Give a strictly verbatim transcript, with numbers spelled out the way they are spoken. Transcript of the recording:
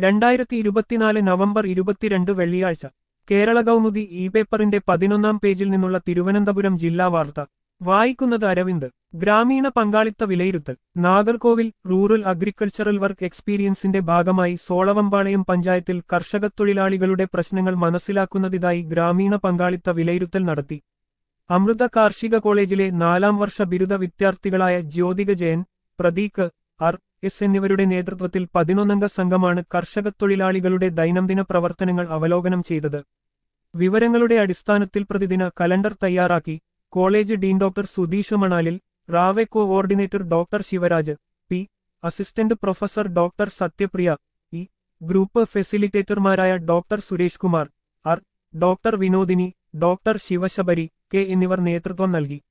രണ്ടായിരത്തി ഇരുപത്തിനാല് നവംബർ ഇരുപത്തിരണ്ട് വെള്ളിയാഴ്ച കേരള കൗമുദി ഇ പേപ്പറിന്റെ പതിനൊന്നാം പേജിൽ നിന്നുള്ള തിരുവനന്തപുരം ജില്ലാ വാർത്ത വായിക്കുന്നത് അരവിന്ദ്. ഗ്രാമീണ പങ്കാളിത്ത വിലയിരുത്തൽ. നാഗർകോവിൽ റൂറൽ അഗ്രികൾച്ചറൽ വർക്ക് എക്സ്പീരിയൻസിന്റെ ഭാഗമായി സോളവമ്പാളയം പഞ്ചായത്തിൽ കർഷകത്തൊഴിലാളികളുടെ പ്രശ്നങ്ങൾ മനസ്സിലാക്കുന്നതിനായി ഗ്രാമീണ പങ്കാളിത്ത വിലയിരുത്തൽ നടത്തി. അമൃത കാർഷിക കോളേജിലെ നാലാം വർഷ ബിരുദ വിദ്യാർത്ഥികളായ ജ്യോതിക ജയൻ, പ്രതീക് ആർ എസ് എന്നിവരുടെ നേതൃത്വത്തിൽ പതിനൊന്നംഗ സംഘമാണ് കർഷകത്തൊഴിലാളികളുടെ ദൈനംദിന പ്രവർത്തനങ്ങൾ അവലോകനം ചെയ്തത്. വിവരങ്ങളുടെ അടിസ്ഥാനത്തിൽ പ്രതിദിന കലണ്ടർ തയ്യാറാക്കി. College dean doctor Sudheesh Manalil, റാവെ coordinator doctor Sivaraj P, assistant professor doctor Sathyapriya E, group ഫെസിലിറ്റേറ്റർമാരായ doctor Suresh Kumar R, doctor Vinodini, doctor Sivasabari K എന്നിവർ നേതൃത്വം നൽകി.